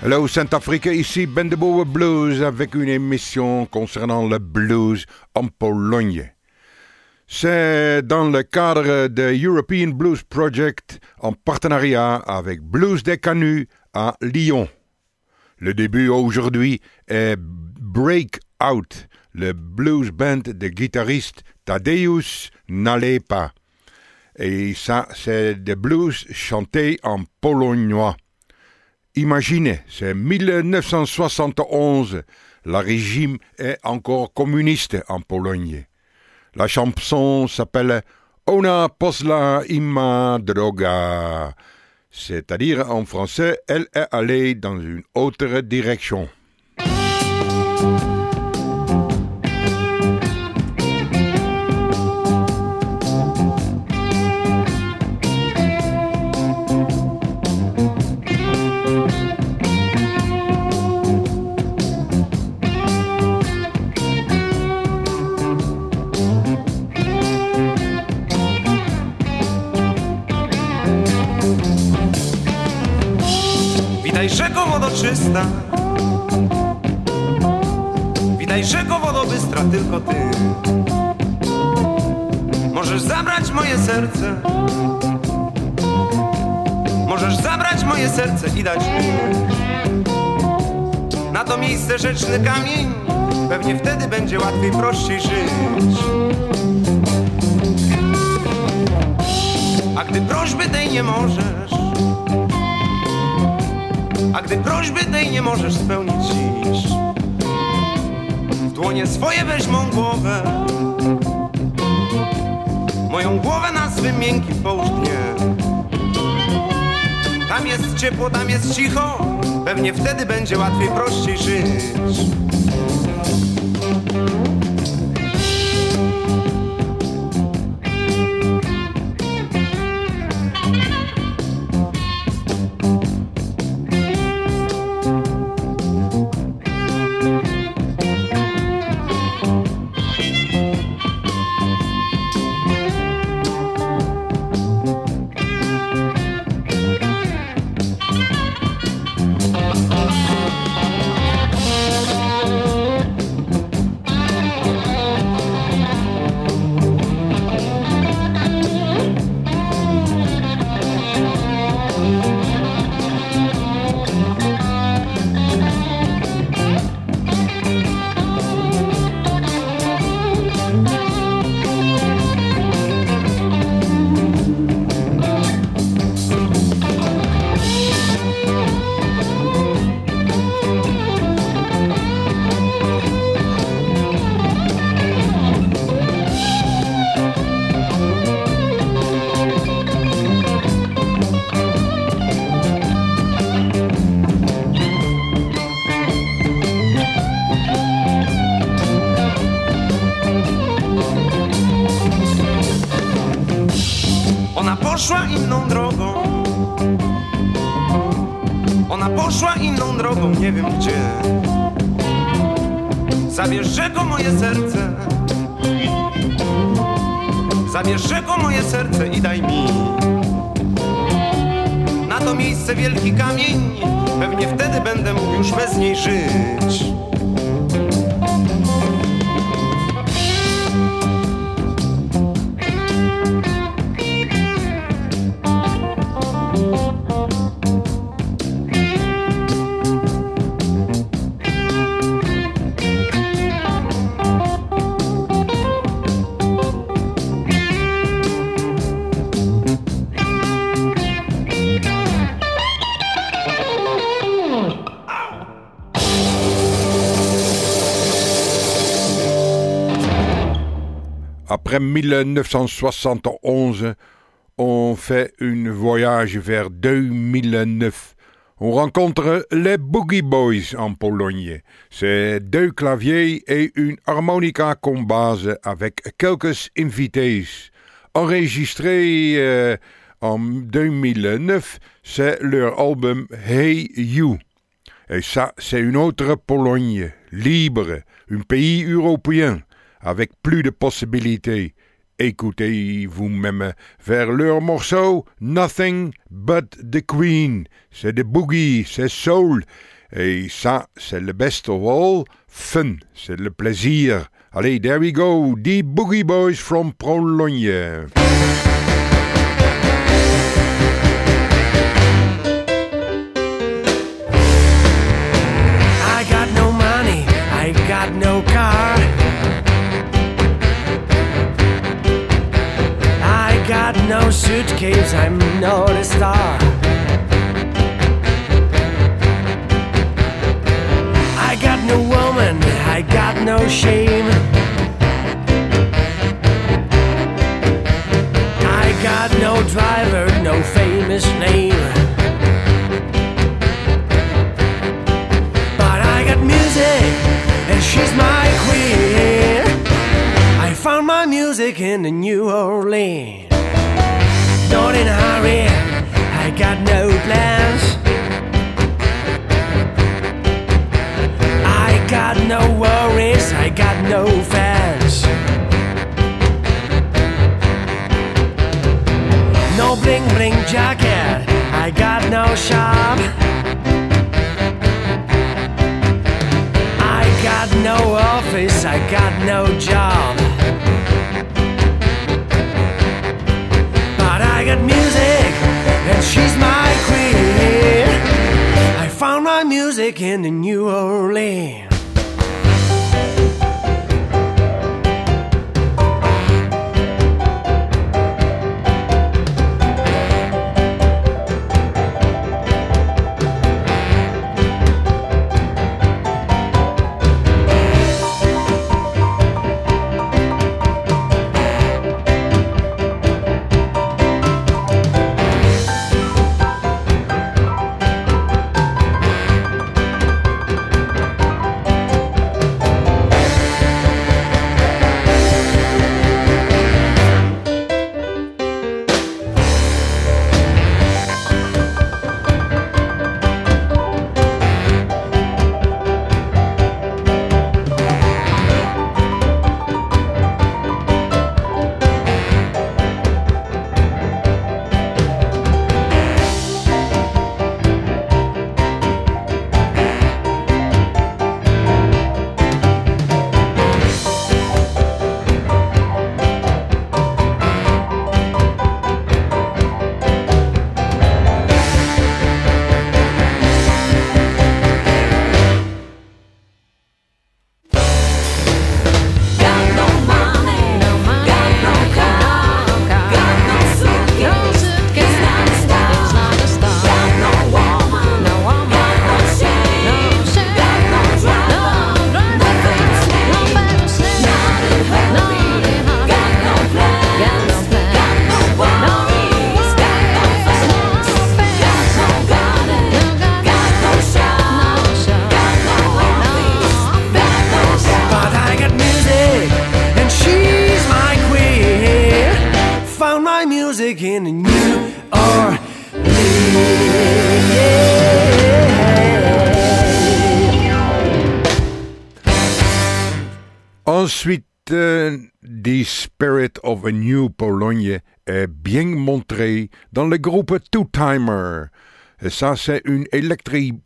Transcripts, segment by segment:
Hello Saint-Afrique, ici Ben de Boer Blues avec une émission concernant le blues en Pologne. C'est dans le cadre de European Blues Project en partenariat avec Blues des Canuts à Lyon. Le début aujourd'hui est Breakout, le blues band de guitariste Tadeusz Nalepa. Et ça, c'est des blues chantés en polonnois. Imaginez, c'est 1971, le régime est encore communiste en Pologne. La chanson s'appelle Ona poszła inna droga, c'est-à-dire en français, elle est allée dans une autre direction. Witaj rzeko wodoczysta, witaj rzeko wodobystra, tylko ty możesz zabrać moje serce, możesz zabrać moje serce i dać mi na to miejsce rzeczny kamień, pewnie wtedy będzie łatwiej, prościej żyć. A gdy prośby tej nie możesz, a gdy prośby tej nie możesz spełnić dziś, w dłonie swoje weź mą głowę, moją głowę na swym miękkim połóż dnie. Tam jest ciepło, tam jest cicho, pewnie wtedy będzie łatwiej, prościej żyć. Poszła inną drogą, ona poszła inną drogą, nie wiem gdzie. Zabierz rzeko moje serce, zabierz rzeko moje serce i daj mi na to miejsce wielki kamień, pewnie wtedy będę mógł już bez niej żyć. Après 1971, on fait un voyage vers 2009. On rencontre les Boogie Boys en Pologne. C'est 2 claviers et une harmonica comme base avec quelques invités. Enregistré en 2009, c'est leur album Hey You. Et ça, c'est une autre Pologne, libre, un pays européen, avec plus de possibilités. Écoutez vous-même vers leur morceau Nothing But The Queen. C'est de boogie, c'est soul Et ça, c'est le best of all, fun, c'est le plaisir. Allez, there we go, the Boogie Boys from Pologne. I got no money, I got no car. I got no suitcase, I'm not a star. I got no woman, I got no shame. I got no driver, no famous name. But I got music, and she's my queen. I found my music in the New Orleans. Not in a hurry, I got no plans. I got no worries, I got no fans. No bling bling jacket, I got no shop. I got no office, I got no job. But I got music, and she's my queen. I found my music in the New Orleans. Ensuite, The Spirit of a New Pologne est bien montré dans le groupe Two Timer. Et ça, c'est une électrique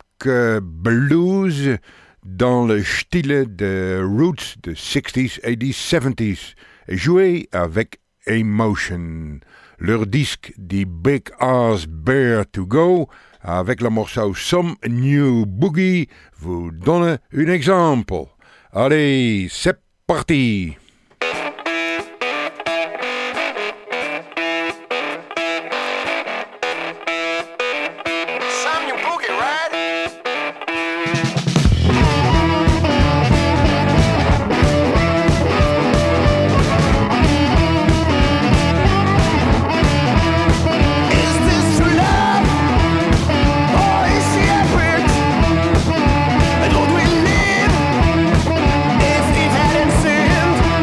blues dans le style de roots de 60s et des 70s, et joué avec Emotion. Leur disque The Big Ass Bear to Go, avec le morceau Some New Boogie, vous donne un exemple. Allez, c'est parti! If it hadn't sinned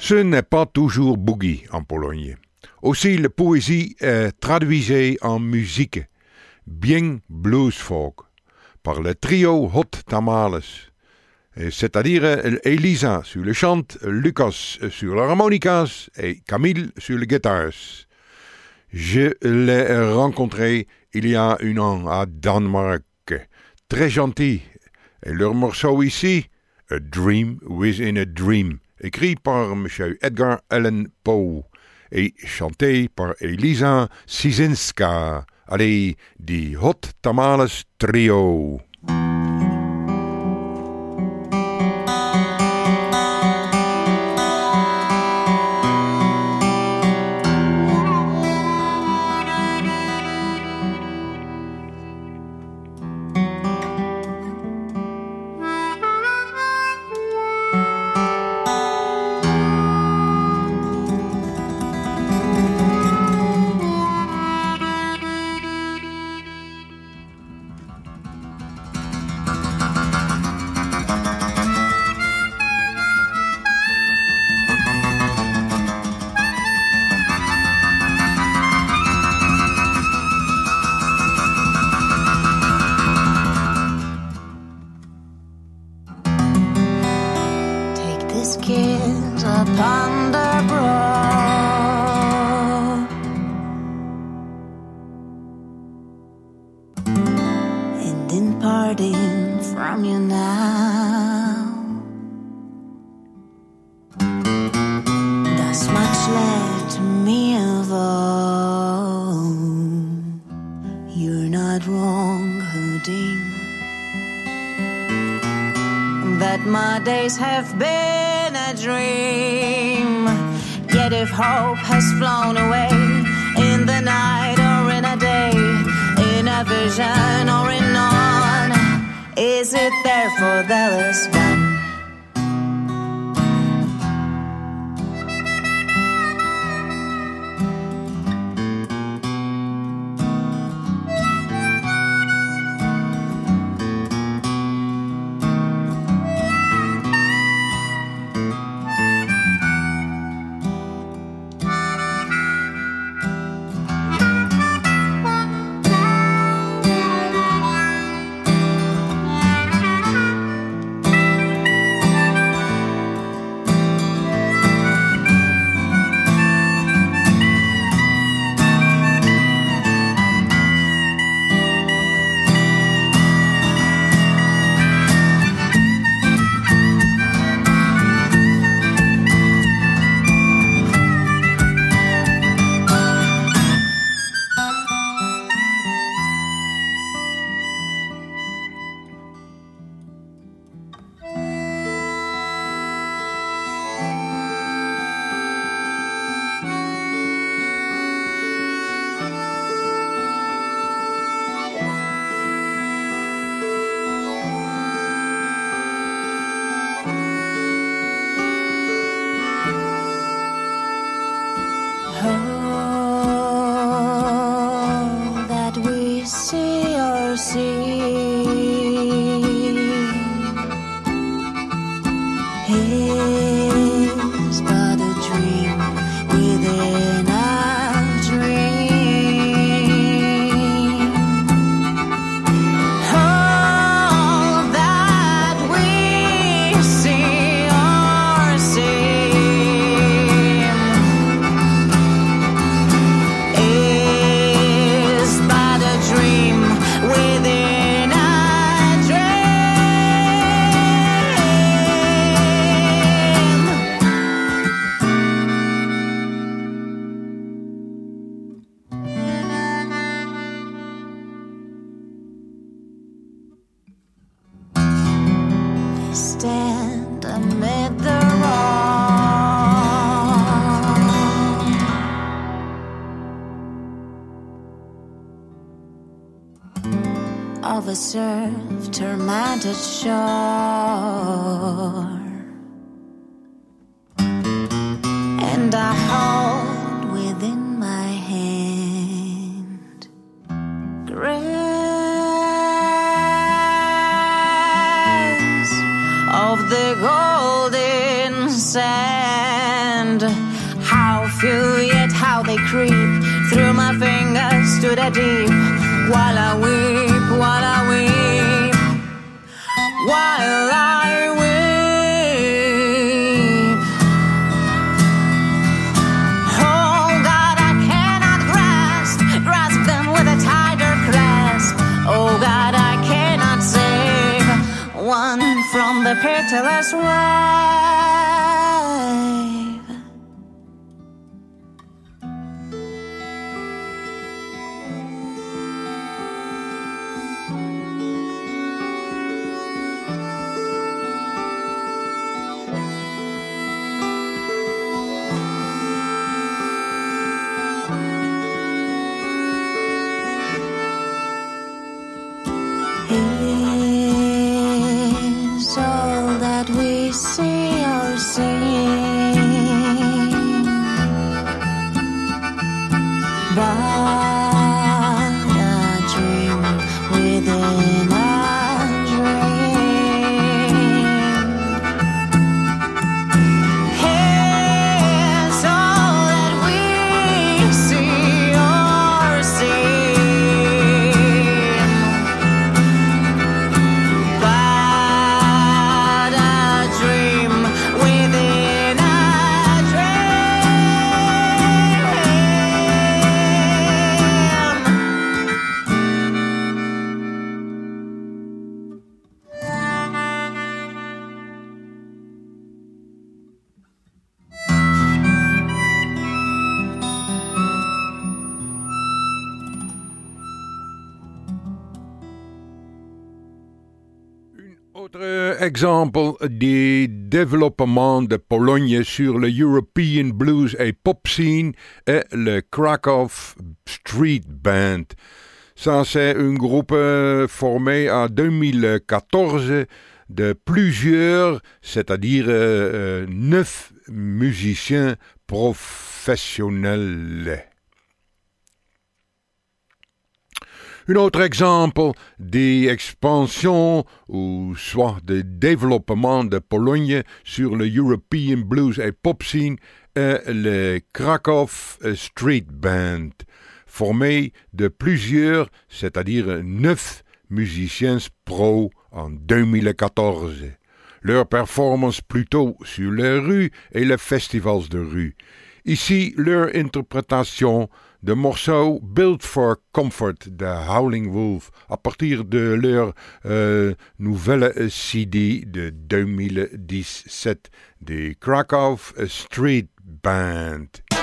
Ce n'est pas toujours boogie en Pologne. Aussi, la poésie est traduisée en musique, bien blues folk, par le trio Hot Tamales, c'est-à-dire Elisa sur le chant, Lucas sur l'harmonicas et Camille sur le guitare. Je l'ai rencontré il y a un an à Danemark. Très gentil. Et leur morceau ici, A Dream Within a Dream, écrit par M. Edgar Allan Poe et chanté par Elisa Cieszynska. Allez, die Hot Tamales Trio. Have been a dream. Yet if hope has flown away in the night or in a day, in a vision or in none, is it there for the last one? stand amid the wrong of a surf tormented shore, and I hold within my hand grace of the golden sand. hand. How few yet how they creep through my fingers to the deep. While I weep, while I weep, while I weep. Oh God, I cannot grasp them with a tighter grasp. Oh God, I cannot save one from the pitiless wave. Is all that we see or sing, but a dream within a dream. Is all that we see or sing, but a dream within a Autre exemple des développements de Pologne sur le European Blues et Pop Scene est le Krakow Street Band. Ça, c'est un groupe formé en 2014 de plusieurs, c'est-à-dire 9 musiciens professionnels. Un autre exemple des expansions ou soit de développement de Pologne sur le European Blues et Pop Scene est le Krakow Street Band, formé de plusieurs, c'est-à-dire 9 musiciens pro en 2014. Leur performance plutôt sur les rues et les festivals de rue. Ici, leur interprétation de morceaux Built for Comfort de Howling Wolf à partir de leur nouvelle CD de 2017 des Krakow Street Band.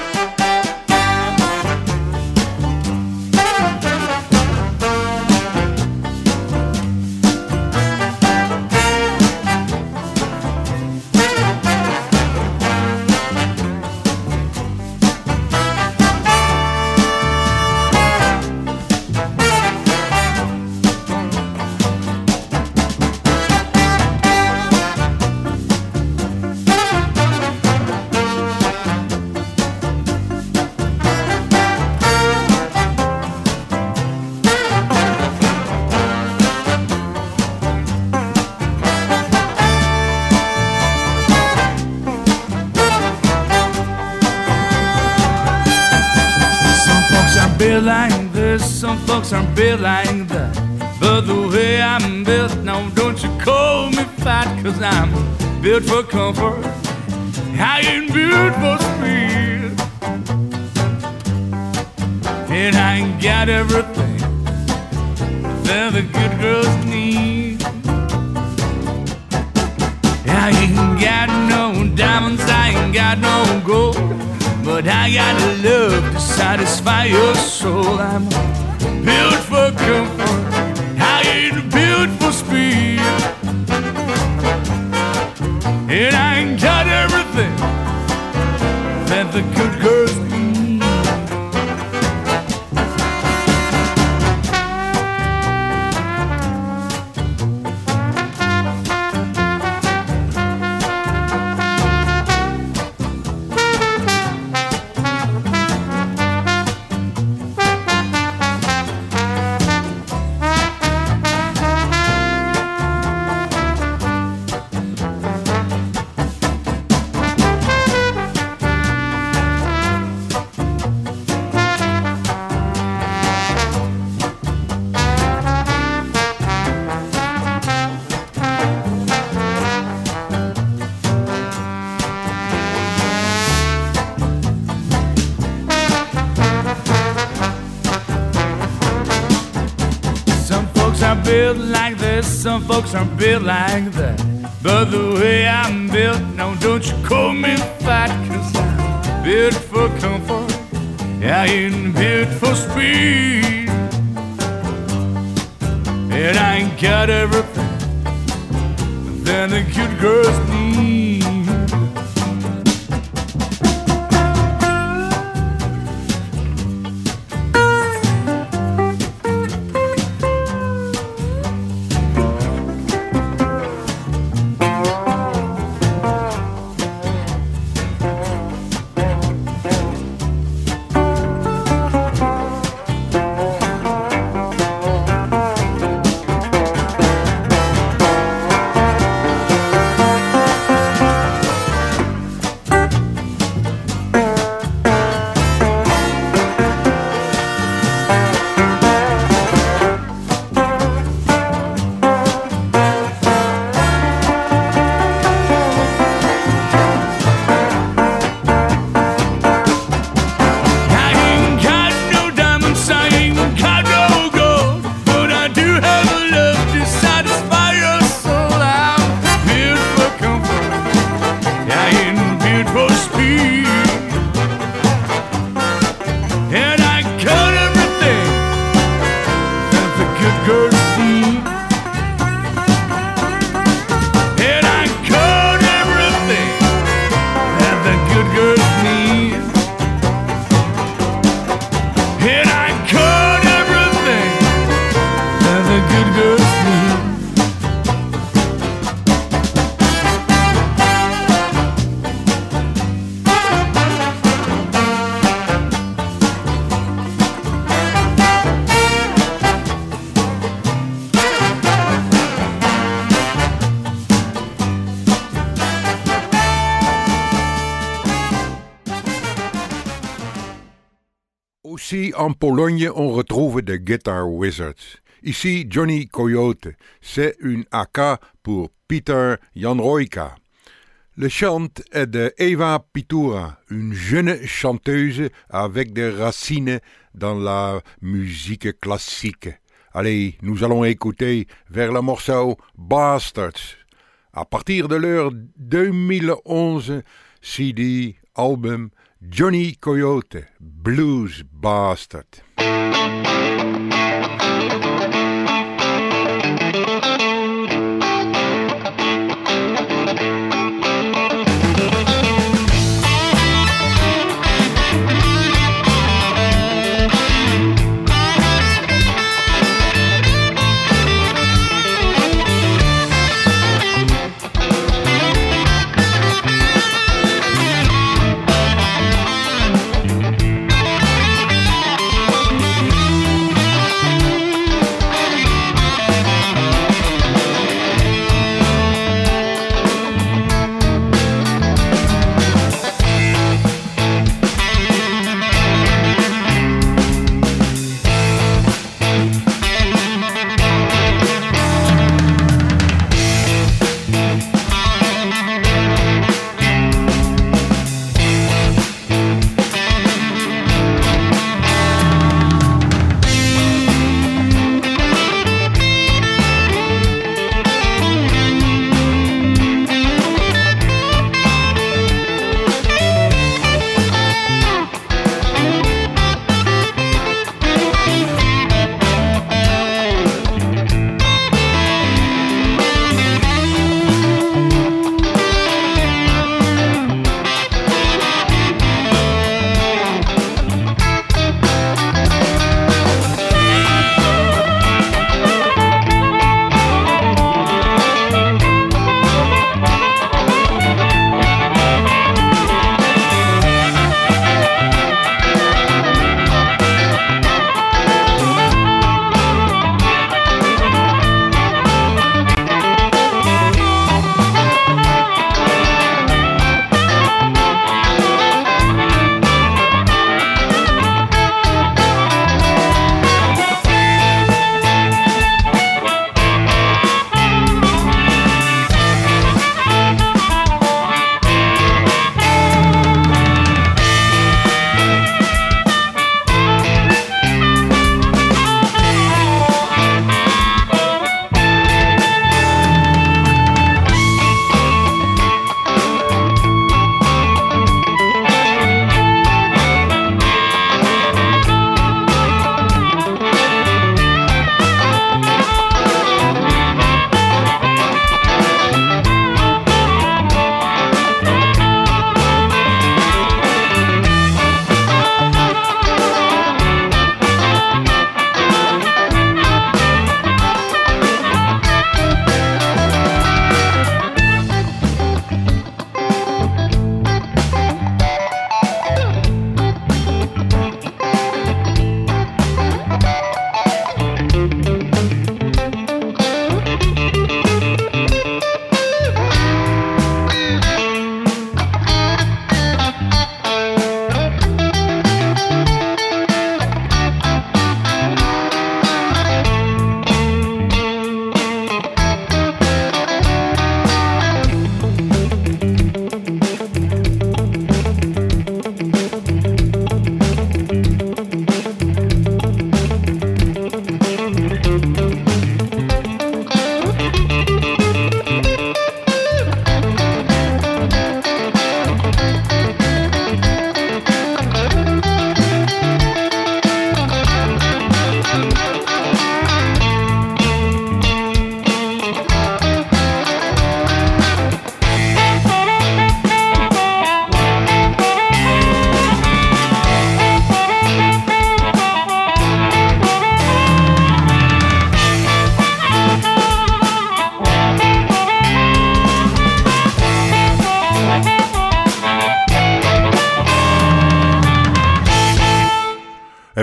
Like this, some folks aren't built like that. But the way I'm built, now don't you call me fat, 'cause I'm built for comfort, I ain't built for speed. And I ain't got everything that the good girls need. I ain't got no diamonds, I ain't got no gold, but I got love to satisfy your soul. I'm built for comfort, I ain't built for speed. And I ain't got everything that the good girls need. built like this, some folks are built like that. But the way I'm built, no, don't you call me fat, 'cause I'm built for comfort, I ain't built for speed. And I ain't got everything that the cute girls need. Aussi, en Pologne, on retrouve des Guitar Wizards. Ici, Johnny Coyote, c'est une AK pour Peter Janrojka. Le chant est de Eva Pitura, une jeune chanteuse avec des racines dans la musique classique. Allez, nous allons écouter vers le morceau Bastards. À partir de leur 2011 CD album Johnny Coyote, Blues Bastard.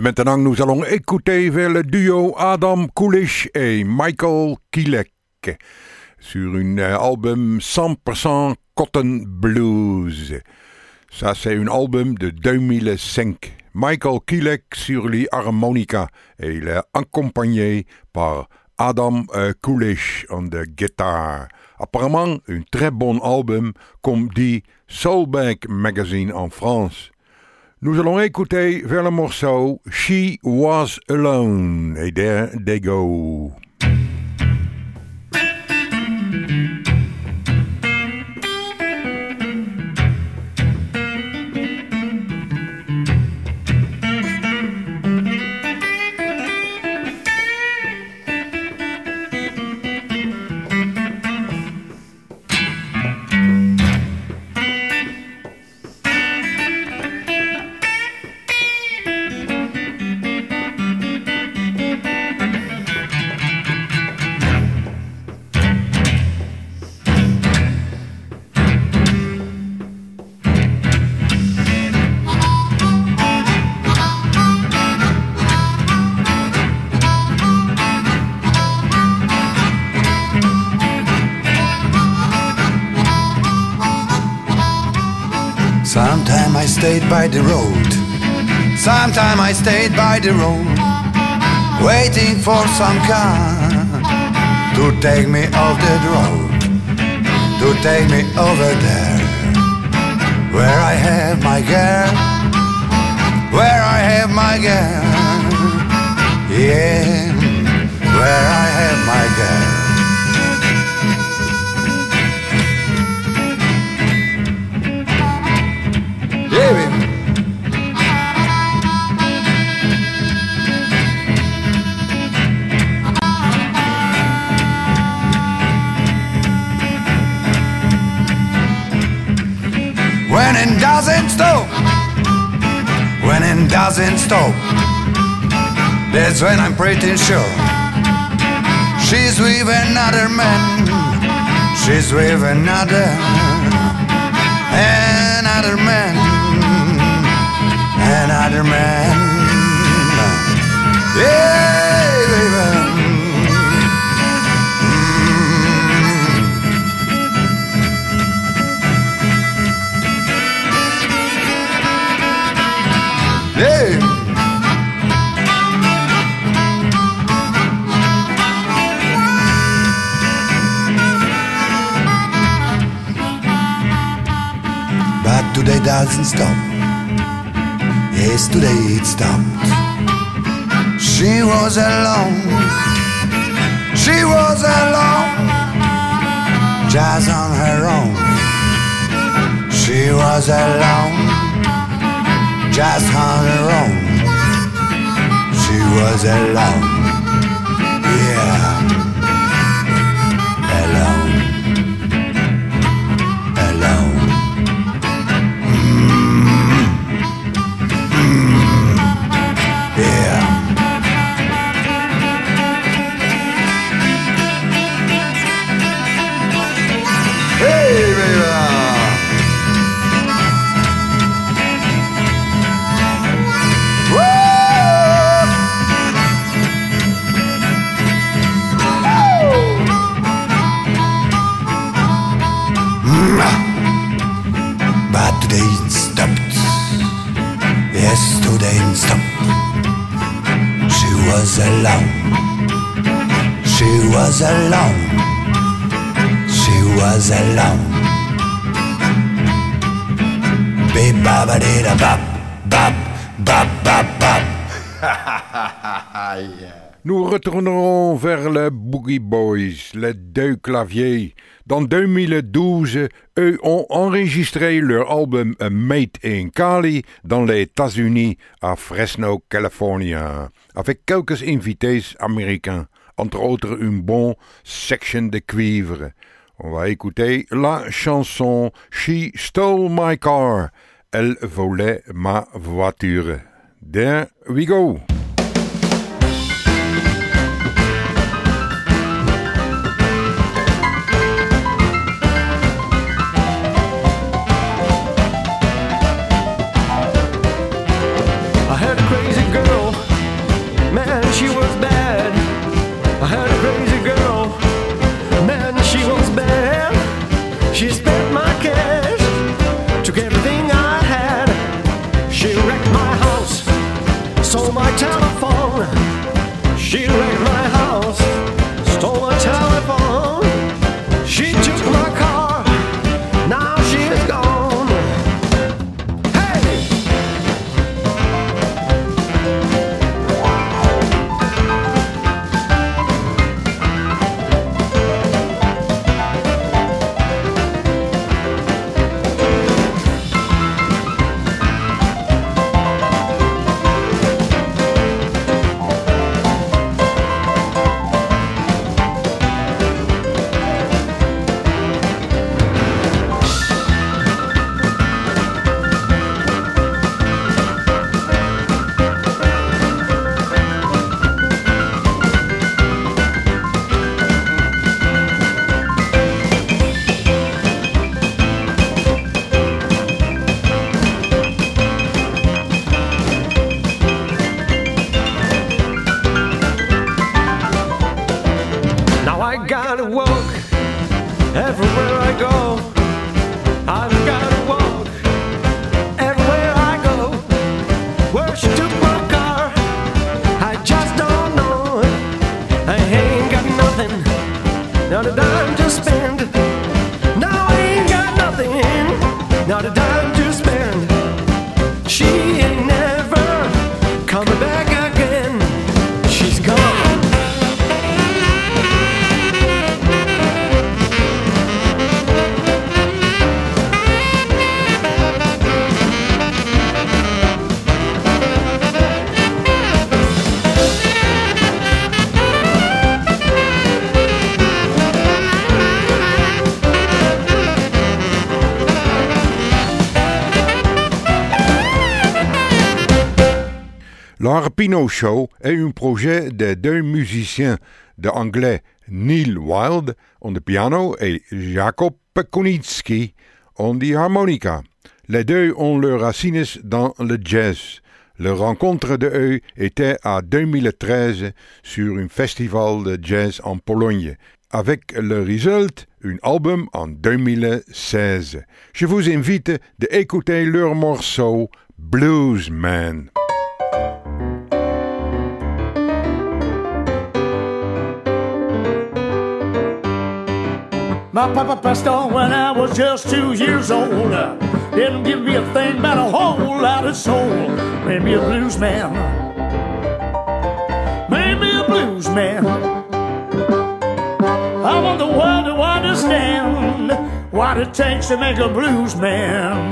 maintenant, nous allons écouter vers le duo Adam Coolish et Michael Kielek sur un album 100% Cotton Blues. Ça, c'est un album de 2005. Michael Kielek sur les harmonicas et il est accompagné par Adam Coolish on the guitar. Apparemment, un très bon album, comme dit Soulbank Magazine en France. Nous allons écouter vers le morceau She Was Alone. Et there they go. Sometime I stayed by the road. Sometime I stayed by the road, waiting for some car to take me off the road, to take me over there, where I have my girl, where I have my girl, yeah, where I have my girl. When it doesn't stop, when it doesn't stop, that's when I'm pretty sure she's with another man, she's with another man, another man. Yeah, baby. Hey. But today doesn't stop. Yes, today it stopped. She was alone. She was alone. Just on her own. She was alone. Just on her own. She was alone. Yeah. Alone. Alone. Yeah. Hey, baby. But today it stopped. Yes, today it stopped. She was alone. She was alone. She was alone. Beep baba dee da bop bop bop bop bop. Yeah. Nous retournerons vers le Boogie Boys, les deux claviers. Dans 2012, eux ont enregistré leur album Made in Cali dans les États-Unis à Fresno, California, avec quelques invités américains, entre autres une bonne section de cuivre. On va écouter la chanson She Stole My Car. Elle volait ma voiture. There we go. I had a crazy girl I gotta walk everywhere I go. I've gotta walk everywhere I go. Where she took my car, I just don't know. I ain't got nothing, not a dime to spend. No, I ain't got nothing, not a dime to spend. She ain't never coming back again. She's gone. L'Harpino Show est un projet de deux musiciens de anglais, Neil Wild on the piano et Jakob Konitsky on the harmonica. Les deux ont leurs racines dans le jazz. Leur rencontre de eux était en 2013 sur un festival de jazz en Pologne, avec le résultat, un album en 2016. Je vous invite d'écouter leur morceau Bluesman. My papa passed on when I was just 2 years old. Didn't give me a thing but a whole lot of soul. Made me a blues man. Made me a blues man. I want the world to understand what it takes to make a blues man.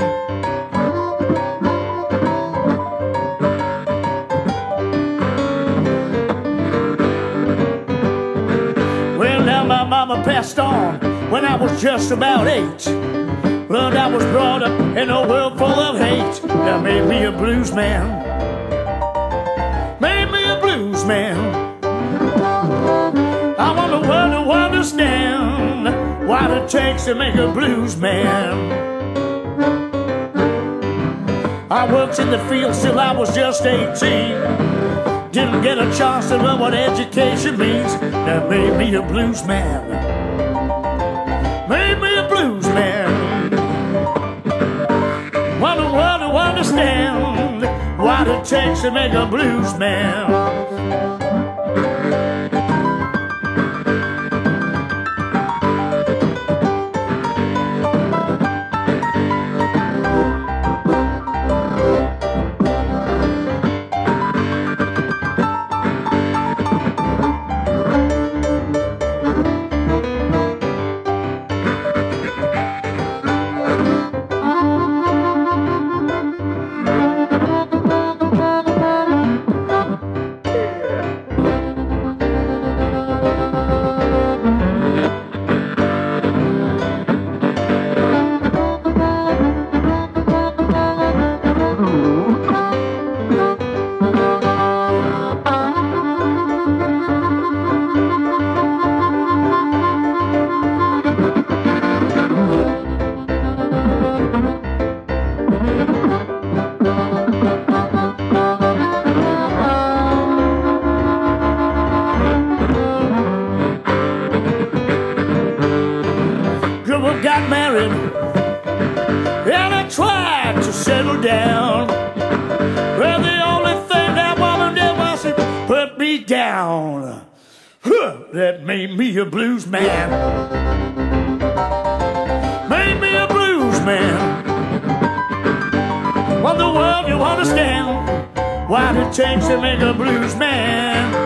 Well, now my mama passed on when I was just about 8. But I was brought up in a world full of hate. That made me a blues man. Made me a blues man. I want the world to understand what it takes to make a blues man. I worked in the fields till I was just 18. Didn't get a chance to learn what education means. That made me a blues man. Made me a blues man. Want the world to understand what it takes to make a blues man. Got married and I tried to settle down. Well, the only thing that woman did was put me down. That made me a blues man. Made me a blues man. Want the world to understand what it takes to make a blues man.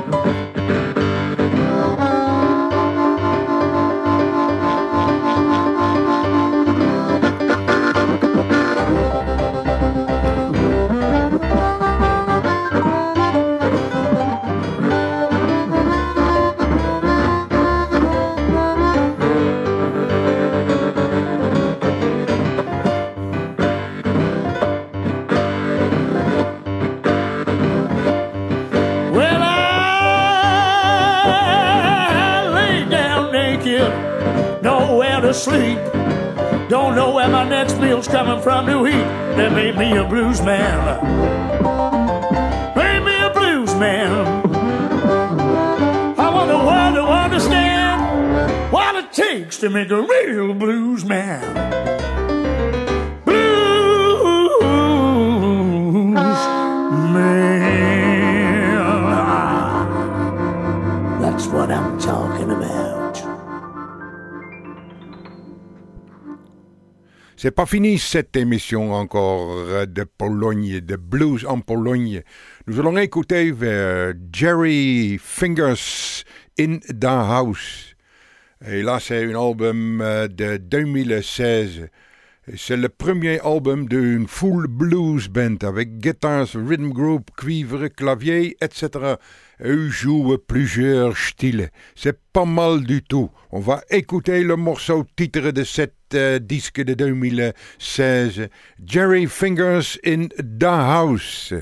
Nowhere to sleep. Don't know where my next meal's coming from to eat. That made me a blues man. Made me a blues man. I want the world to understand to make a real blues man. That's what I'm talking about. C'est pas fini cette émission encore de Pologne, de blues en Pologne. Nous allons écouter vers Jerry Fingers in the House. Et là, c'est un album de 2016. C'est le premier album d'une full blues band avec guitars, rhythm group, cuivre, clavier, etc. Eux jouent plusieurs styles. C'est pas mal du tout. On va écouter le morceau titre de cet disque de 2016, Jerry Fingers in the House.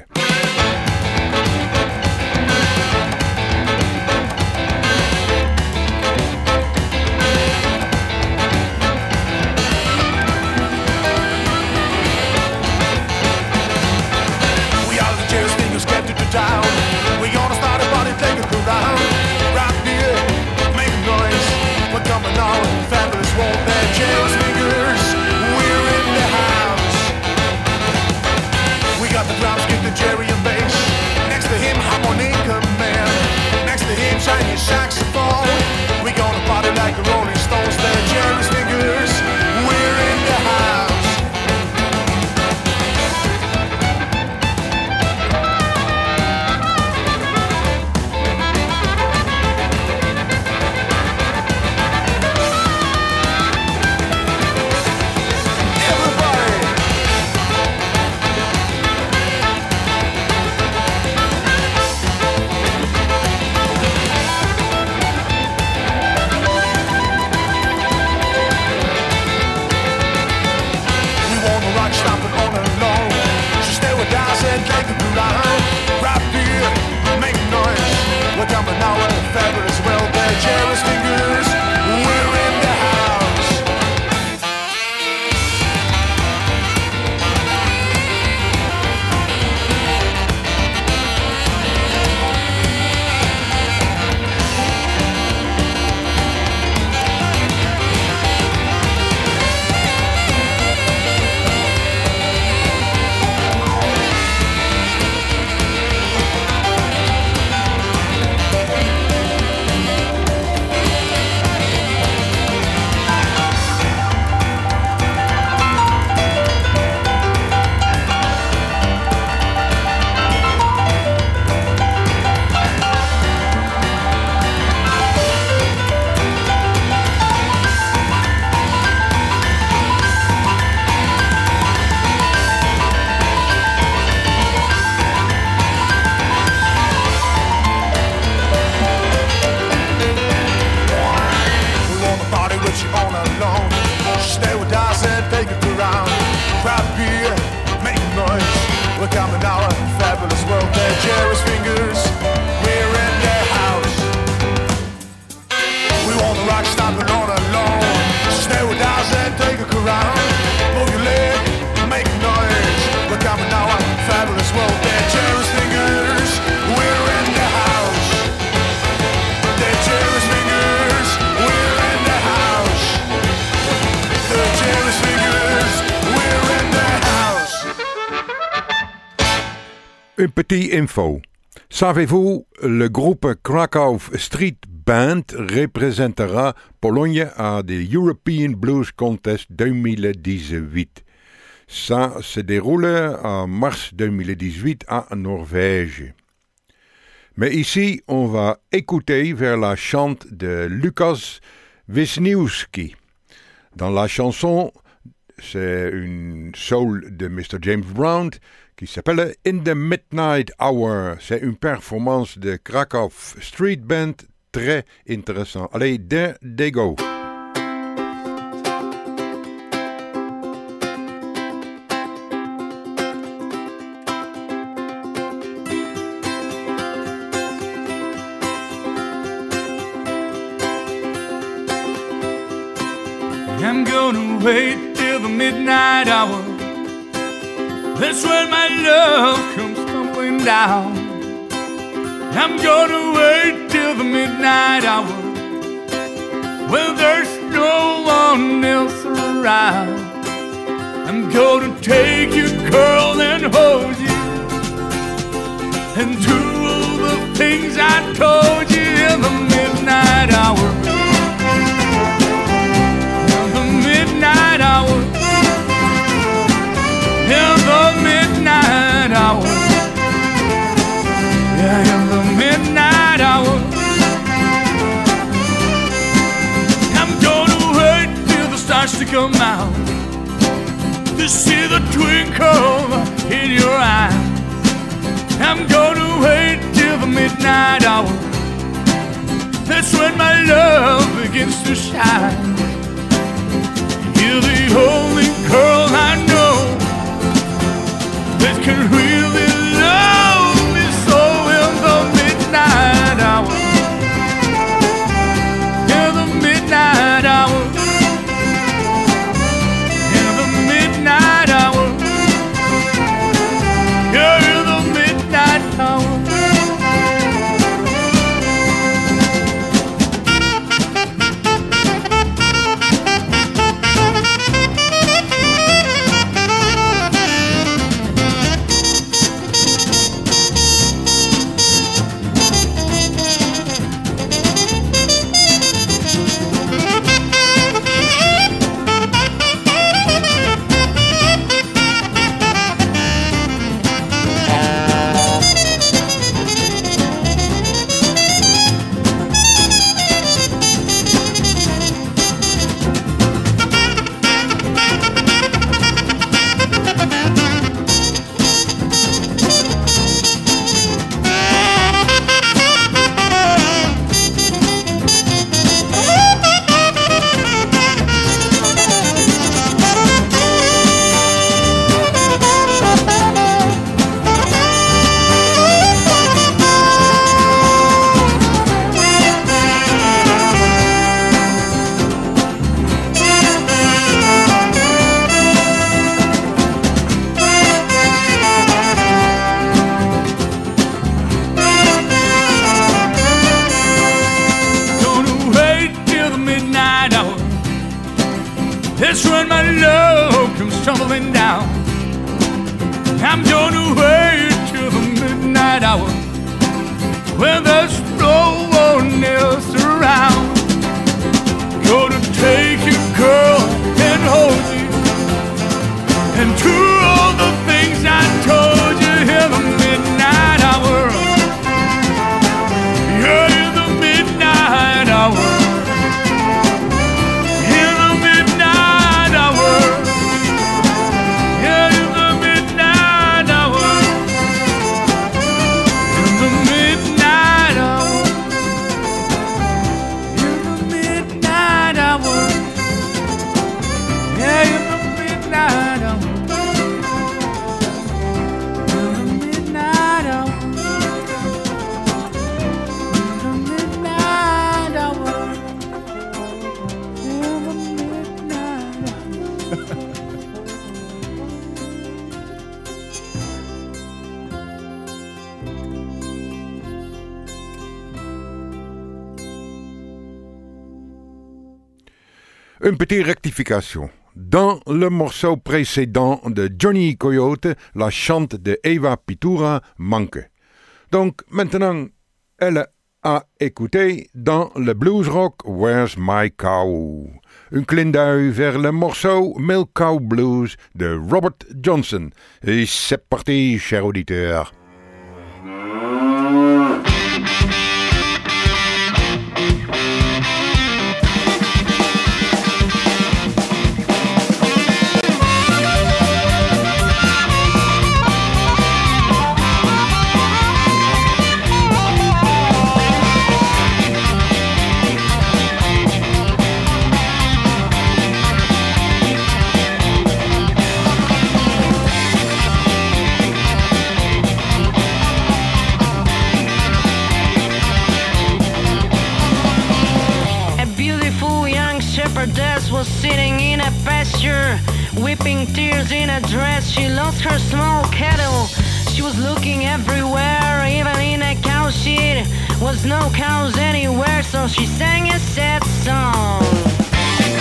Town. We're gonna start a party, take a crew round. Rock beer, make noise. We're coming on, fabulous won't that Jerry's Fingers. We're in the house. We got the drums, get the Jerry and bass. Next to him, harmonica man. Next to him, shiny saxophone. We gonna party like the Rolling Stones. That Jerry's Fingers. We're in the house. Jerry's Fingers, we're in the house. Une petite info. Savez-vous, le groupe Krakow Street Band représentera Pologne à des European Blues Contest 2018. Ça se déroule en mars 2018 à Norvège. Mais ici, on va écouter vers la chante de Lukas Wisniewski. Dans la chanson, c'est une soul de Mr. James Brown qui s'appelle In the Midnight Hour. C'est une performance de Krakow Street Band très intéressant. Allez, there they go. I'm gonna wait till the midnight hour. That's when my love comes tumbling down. I'm gonna wait till the midnight hour. Well, there's no one else around. I'm gonna take you, girl, and hold you, and do all the things I told you in the midnight hour. In the midnight hour. In the midnight hour. Yeah, in the midnight hour. I'm gonna wait till the stars to come out, to see the twinkle in your eyes. I'm gonna wait till the midnight hour. That's when my love begins to shine. You're the only girl I know that can really love me so. In the midnight hour. In the midnight hour. In the midnight hour. You're in the midnight hour. That's when my love comes tumbling down. I'm gonna wait till the midnight hour, when there's no one else around. Gonna take you, girl, and hold you, and do all the things I told you in the midnight hour. Yeah, in the midnight hour. Une petite rectification. Dans le morceau précédent de Johnny Coyote, la chante de Eva Pitura manque. Donc maintenant, elle a écouté dans le blues rock Where's My Cow. Un clin d'œil vers le morceau Milk Cow Blues de Robert Johnson. Et c'est parti, cher auditeur. Was sitting in a pasture, weeping tears in a dress. She lost her small cattle. She was looking everywhere, even in a cow shed. Was no cows anywhere, so she sang a sad song.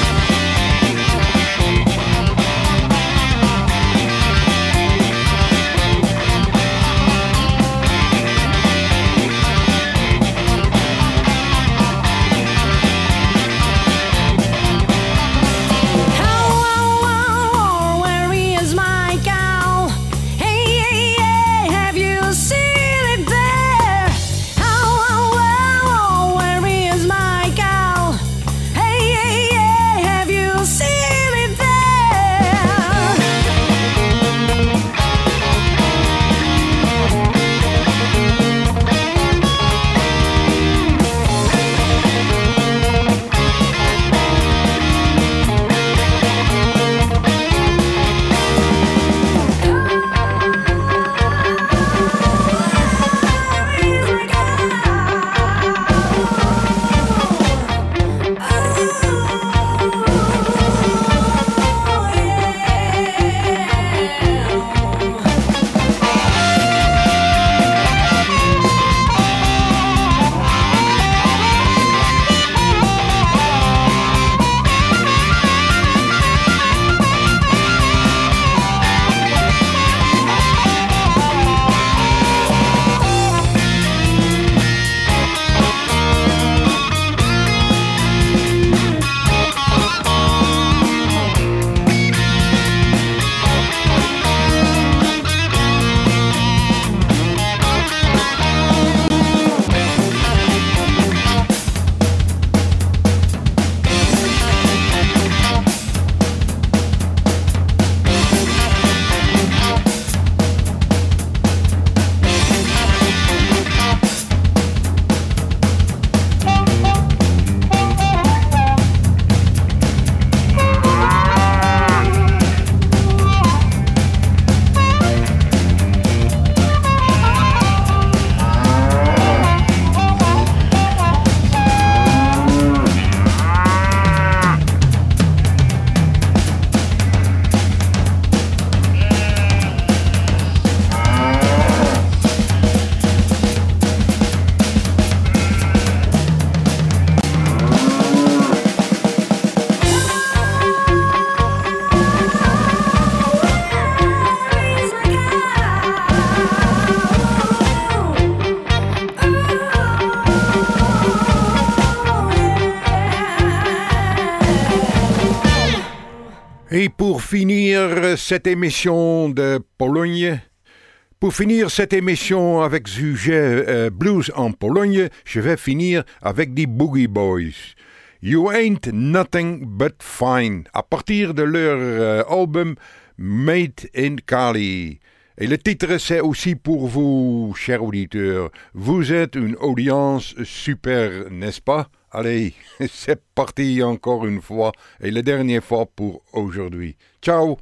pour finir cette émission de Pologne, pour finir cette émission avec sujet blues en Pologne, je vais finir avec des Boogie Boys. You Ain't Nothing But Fine, à partir de leur album Made in Cali. Et le titre, c'est aussi pour vous, chers auditeurs. Vous êtes une audience super, n'est-ce pas? Allez, c'est parti encore une fois, et la dernière fois pour aujourd'hui. Ciao!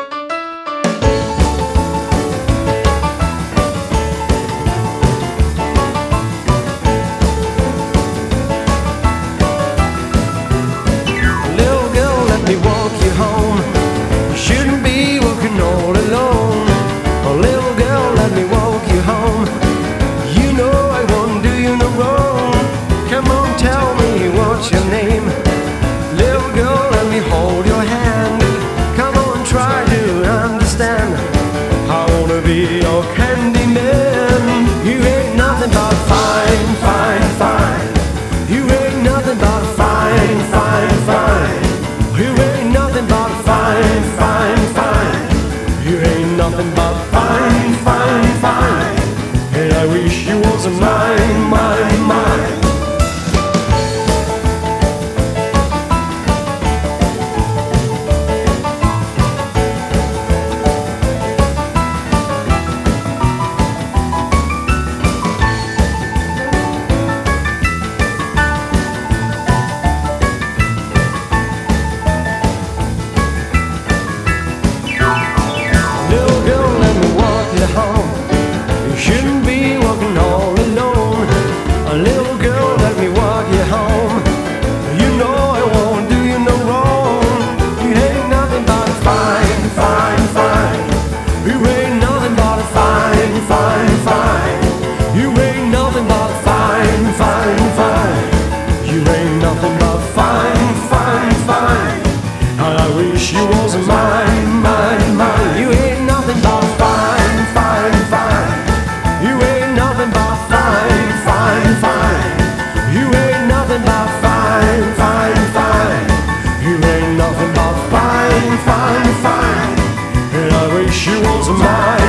Little girl, let me walk you home. You shouldn't be walking all alone. Oh, little girl, let me walk you home. You know I won't do you no wrong. Come on, tell me what's your name. Little girl, let me hold your hand. Come on, try to understand. I wanna be your candy man. You ain't nothing but fine, fine, fine. You ain't nothing but fine, fine, fine. You ain't nothing but fine, fine, fine. You ain't nothing but fine, fine, fine. And I wish you was mine, mine, mine. Little girl, let me walk you home. You shouldn't be walking all alone. A little girl, let me walk you home. You know I won't do you no wrong. You ain't nothing but a fine, fine, fine. You ain't nothing but a fine, fine, fine. You ain't nothing but a fine, fine, fine. You ain't nothing but fine, fine, fine. And I wish you was mine, mine, mine. You ain't nothing but fine, fine, fine. You ain't nothing but fine, fine, fine. You ain't nothing but fine, fine, fine. You ain't nothing but fine, fine, fine. And I wish you was mine.